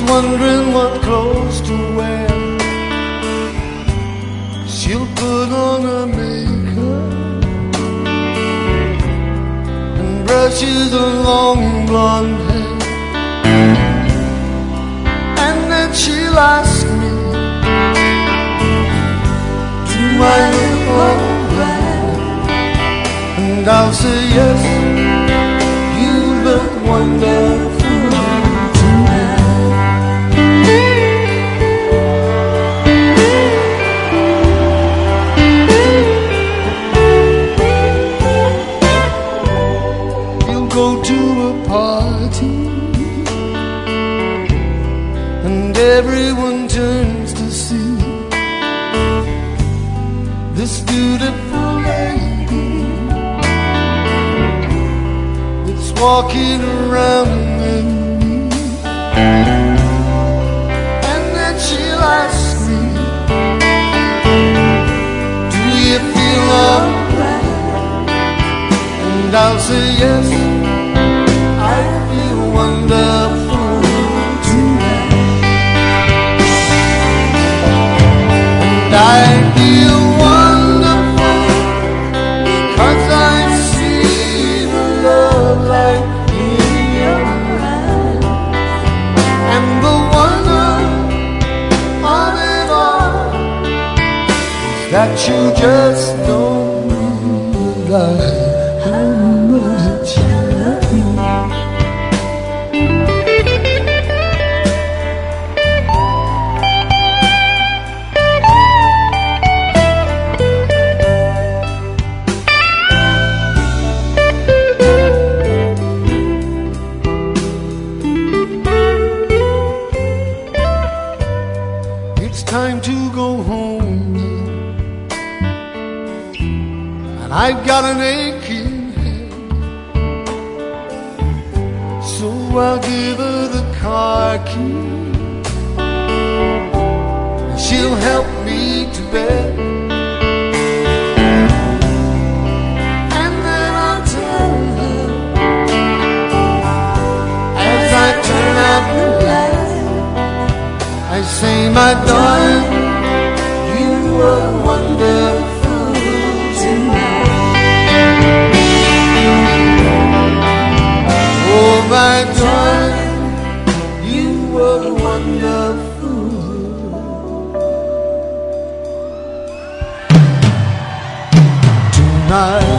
wondering what clothes to wear. She'll put on her makeup and brushes her long blonde hair, and then she'll ask me, do I look alright? And I'll say yes, you look wonderful. Go to a party and everyone turns to see this beautiful lady that's walking around with me. And then she'll ask me, do you feel alright? And I'll say yes, I feel wonderful tonight. And I feel wonderful because I see the love light in your eyes. And the wonder of it all is that you just don't realize how much I love you. Time to go home, and I've got an aching head, so I'll give her the car key and she'll help me to bed. And then I'll tell her, as I turn out the light, I say, my darling, you were wonderful tonight. Oh, my darling, you were wonderful tonight.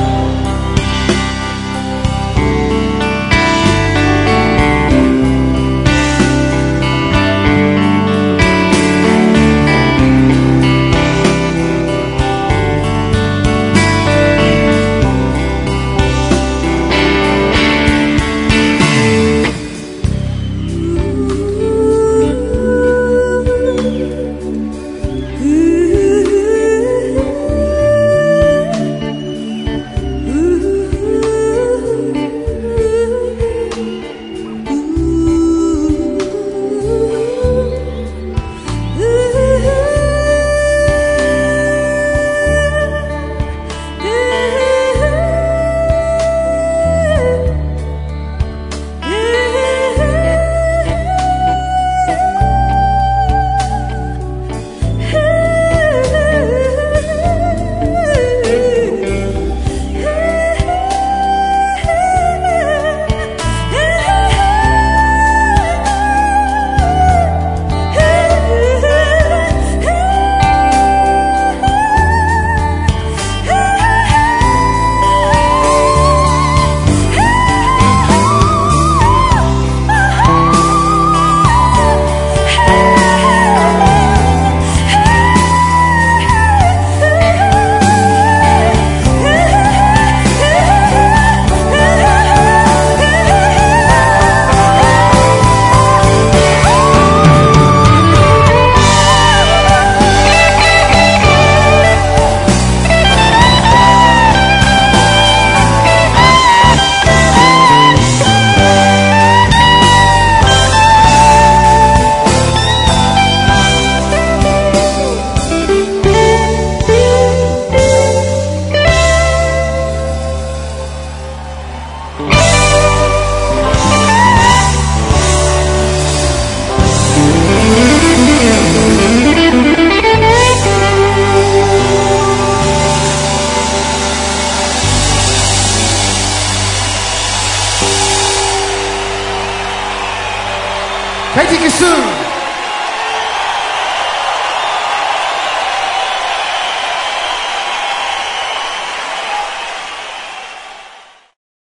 Katie Kassoon.